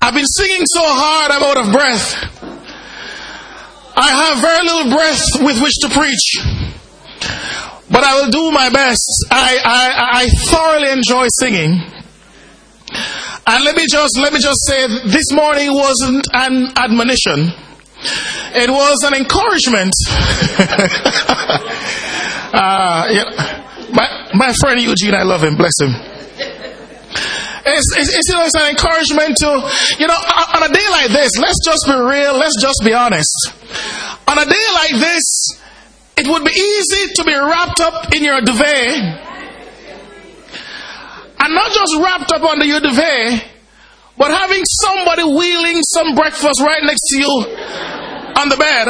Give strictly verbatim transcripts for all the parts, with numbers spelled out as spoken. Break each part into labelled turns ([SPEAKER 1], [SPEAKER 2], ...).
[SPEAKER 1] I've been singing so hard I'm out of breath. I have very little breath with which to preach, but I will do my best. I, I, I thoroughly enjoy singing. And let me just let me just say, this morning wasn't an admonition. It was an encouragement. uh, yeah. my, my friend Eugene, I love him, bless him. It's, it's, it's, you know, it's an encouragement to, you know, on a day like this, let's just be real, let's just be honest. On a day like this, it would be easy to be wrapped up in your duvet, and not just wrapped up under your duvet, but having somebody wheeling some breakfast right next to you on the bed,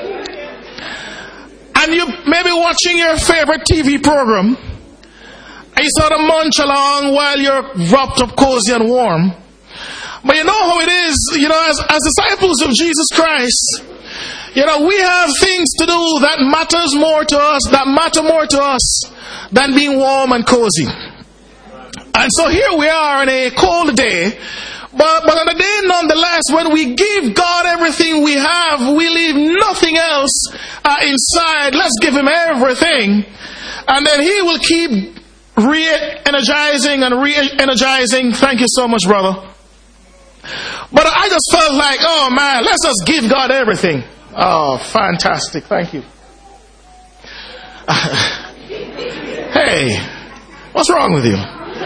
[SPEAKER 1] and you may be watching your favorite T V program, and you sort of munch along while you're wrapped up cozy and warm. But you know how it is, you know, as, as disciples of Jesus Christ, you know, we have things to do that matters more to us, that matter more to us than being warm and cozy. And so here we are on a cold day, but, but on a day nonetheless, when we give God everything we have, we leave nothing else uh, inside. Let's give Him everything, and then He will keep re-energizing and re-energizing. Thank you so much, brother. But I just felt like, oh man, let's just give God everything. Oh, fantastic. Thank you. Uh, hey, what's wrong with you?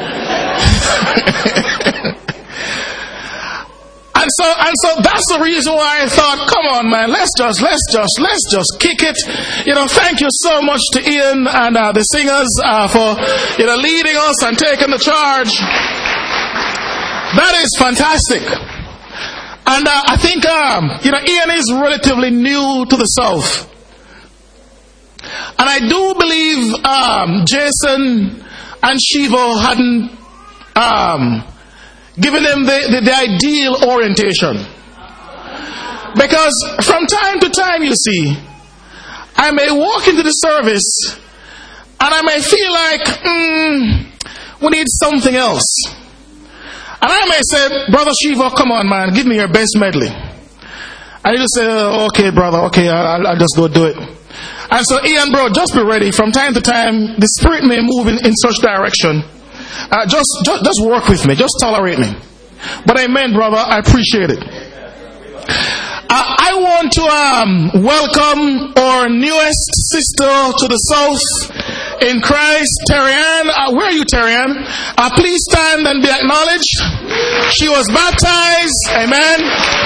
[SPEAKER 1] And so, and so that's the reason why I thought, come on, man, let's just, let's just, let's just kick it. You know, thank you so much to Ian and uh, the singers uh, for, you know, leading us and taking the charge. That is fantastic. And uh, I think, um, you know, Ian is relatively new to the South. And I do believe um, Jason and Shivo hadn't um, given him the, the, the ideal orientation. Because from time to time, you see, I may walk into the service and I may feel like, mm, we need something else. And I may say, Brother Shiva, come on, man, give me your best medley. And he'll say, oh, okay, brother, okay, I'll, I'll just go do it. And so, Ian, bro, just be ready. From time to time, the Spirit may move in, in such direction. Uh, just, just, just work with me. Just tolerate me. But amen, brother, I appreciate it. Uh, I want to um, welcome our newest sister to the South in Christ, Terry-Ann. Uh, where are you, Terry-Ann? Uh, please stand and be acknowledged. She was baptized. Amen.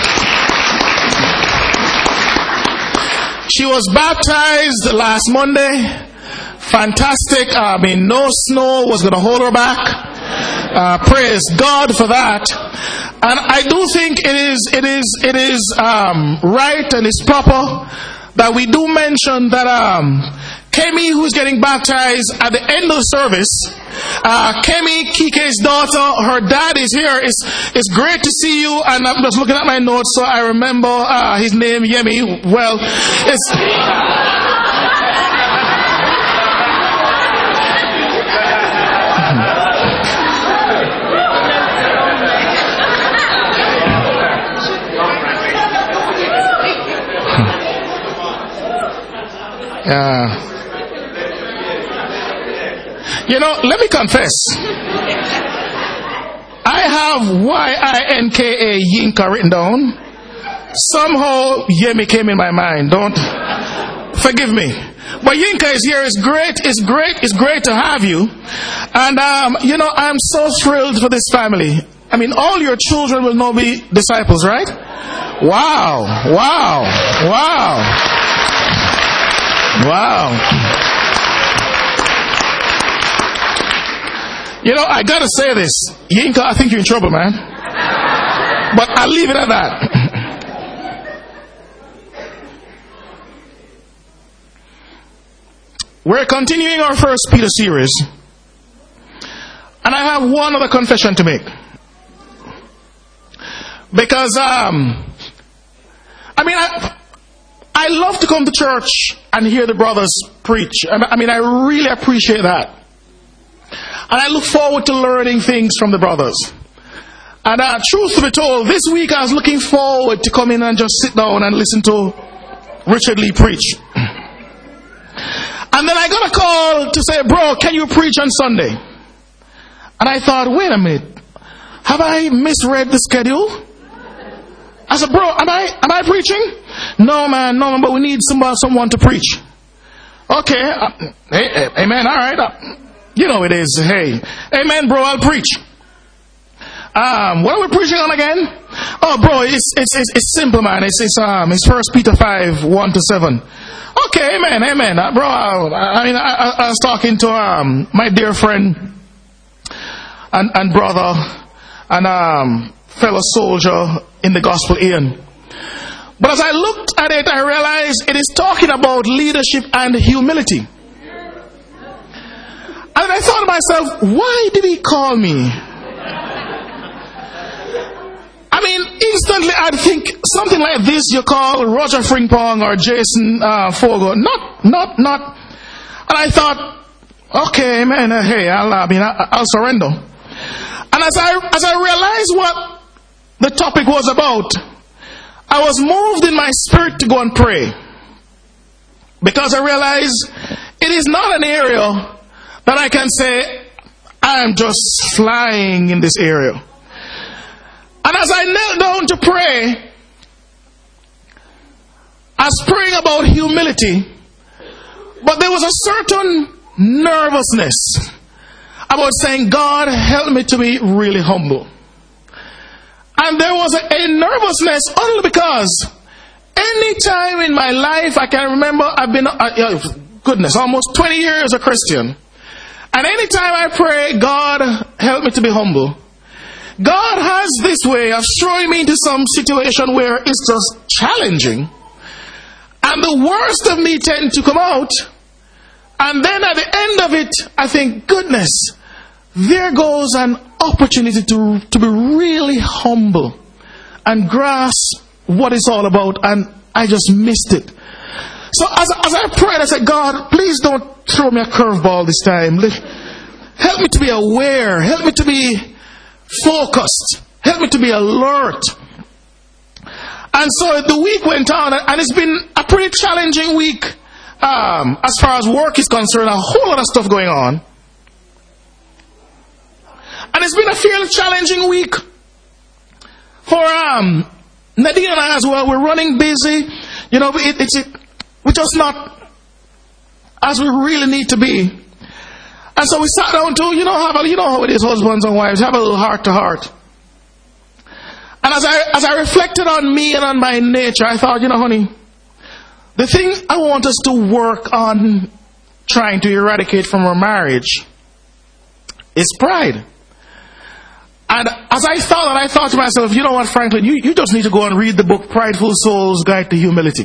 [SPEAKER 1] She was baptized last Monday. Fantastic. I mean, no snow was going to hold her back. Uh, praise God for that. And I do think it is, it is, it is um, right and it's proper that we do mention that um, Kemi, who's getting baptized at the end of the service, uh, Kemi, Kike's daughter, her dad is here. It's, it's great to see you. And I'm just looking at my notes, so I remember uh, his name, Yemi. Well, it's... Uh, you know, let me confess. I have Y I N K A Yinka written down. Somehow Yemi came in my mind. Don't forgive me. But Yinka is here. It's great. It's great. It's great to have you. And um, you know, I'm so thrilled for this family. I mean, all your children will now be disciples, right? Wow! Wow! Wow! Wow. You know, I gotta say this. Yinka, I think you're in trouble, man. But I'll leave it at that. We're continuing our First Peter series. And I have one other confession to make. Because, um, I mean, I... I love to come to church and hear the brothers preach. I mean, I really appreciate that. And I look forward to learning things from the brothers. And uh, truth to be told, this week I was looking forward to come in and just sit down and listen to Richard Lee preach. And then I got a call to say, bro, can you preach on Sunday? And I thought, wait a minute, have I misread the schedule? I said, bro, am I am I preaching? No, man, no, man, but we need somebody, someone to preach. Okay, uh, hey, hey, amen, all right. Uh, you know it is, hey. Amen, bro, I'll preach. Um, what are we preaching on again? Oh, bro, it's it's it's, it's simple, man. It's it's um it's First Peter five one to seven. Okay, amen, amen, uh, bro. I, I mean, I, I was talking to um my dear friend and and brother and um fellow soldier in the gospel, Ian. But as I looked at it, I realized it is talking about leadership and humility. And I thought to myself, why did he call me? I mean, instantly I'd think something like this you call Roger Frimpong or Jason uh, Fogo. Not, not, not. And I thought, okay, man, uh, hey, I'll, I mean, I, I'll surrender. And as I, as I realized what the topic was about, I was moved in my spirit to go and pray. Because I realized it is not an area that I can say, I am just flying in this area. And as I knelt down to pray, I was praying about humility, but there was a certain nervousness about saying, God, help me to be really humble. And there was a, a nervousness only because any time in my life, I can remember I've been, uh, goodness, almost twenty years a Christian. And any time I pray, God, help me to be humble, God has this way of throwing me into some situation where it's just challenging. And the worst of me tend to come out. And then at the end of it, I think, goodness, there goes an opportunity to, to be really humble and grasp what it's all about. And I just missed it. So as, as I prayed, I said, God, please don't throw me a curveball this time. Help me to be aware. Help me to be focused. Help me to be alert. And so the week went on, and it's been a pretty challenging week um, as far as work is concerned. A whole lot of stuff going on. And it's been a fairly challenging week for um, Nadine and I as well. We're running busy. You know, it, it's it, we're just not as we really need to be. And so we sat down to, you know, have a, you know how it is, husbands and wives, have a little heart to heart. And as I as I reflected on me and on my nature, I thought, you know, honey, the thing I want us to work on trying to eradicate from our marriage is pride. And as I thought, and I thought to myself, you know what, Franklin, you, you just need to go and read the book Prideful Soul's Guide to Humility.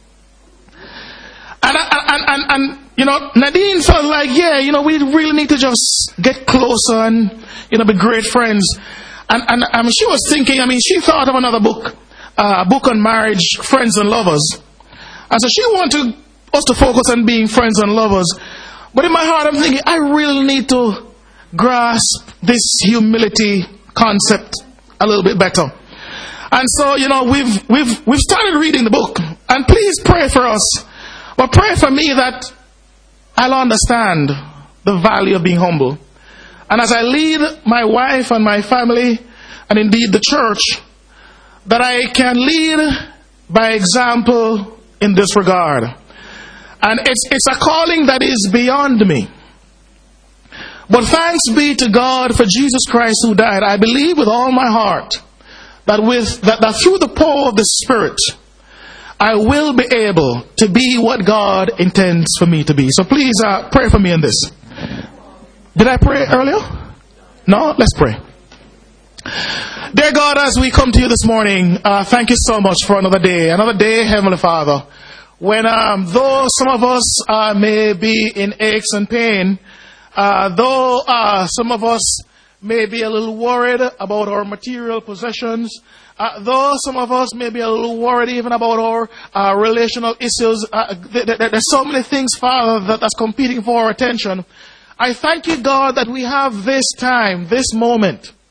[SPEAKER 1] And, and, and, and, you know, Nadine felt like, yeah, you know, we really need to just get closer and, you know, be great friends. And, and um, she was thinking, I mean, she thought of another book, uh, a book on marriage, Friends and Lovers. And so she wanted us to focus on being friends and lovers. But in my heart, I'm thinking, I really need to grasp this humility concept a little bit better. And so, you know, we've we've we've started reading the book. And please pray for us. But pray for me that I'll understand the value of being humble. And as I lead my wife and my family, and indeed the church, that I can lead by example in this regard. And it's it's a calling that is beyond me. But thanks be to God for Jesus Christ who died. I believe with all my heart that with that, that through the power of the Spirit, I will be able to be what God intends for me to be. So please uh, pray for me in this. Did I pray earlier? No? Let's pray. Dear God, as we come to you this morning, uh, thank you so much for another day. Another day, Heavenly Father, when um, though some of us uh, may be in aches and pain, uh, though uh, some of us may be a little worried about our material possessions, Uh, though some of us may be a little worried even about our uh, relational issues, uh, th- th- there's so many things, Father, that, that's competing for our attention. I thank you, God, that we have this time, this moment,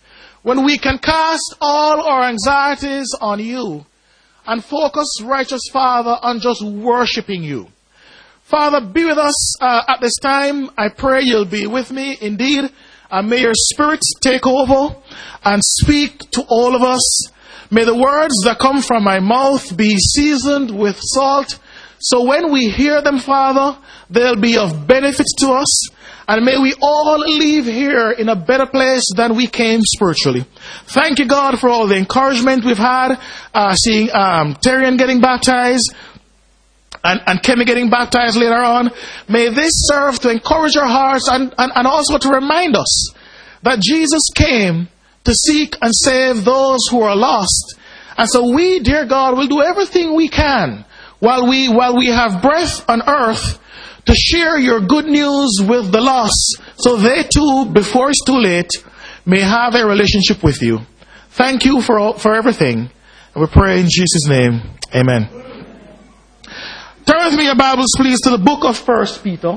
[SPEAKER 1] when we can cast all our anxieties on you and focus, righteous Father, on just worshiping you. Father, be with us uh, at this time. I pray you'll be with me indeed. And may your Spirit take over and speak to all of us. May the words that come from my mouth be seasoned with salt. So when we hear them, Father, they'll be of benefit to us. And may we all leave here in a better place than we came spiritually. Thank you, God, for all the encouragement we've had. Uh, seeing um, Terrian getting baptized. And, and Kemi getting baptized later on. May this serve to encourage our hearts and, and, and also to remind us that Jesus came to seek and save those who are lost. And so we, dear God, will do everything we can while we, while we have breath on earth to share your good news with the lost, so they too, before it's too late, may have a relationship with you. Thank you for, all, for everything. And we pray in Jesus' name. Amen. Turn with me your Bibles, please, to the book of First Peter.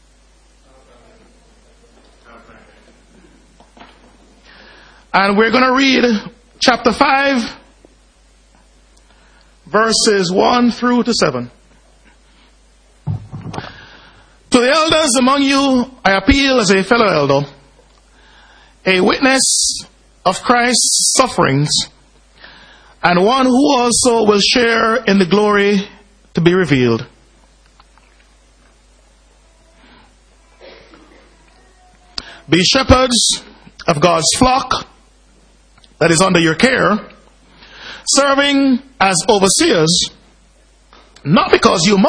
[SPEAKER 1] And we're going to read chapter five, verses one through to seven. To the elders among you, I appeal as a fellow elder, a witness of Christ's sufferings, and one who also will share in the glory to be revealed. Be shepherds of God's flock that is under your care, serving as overseers, not because you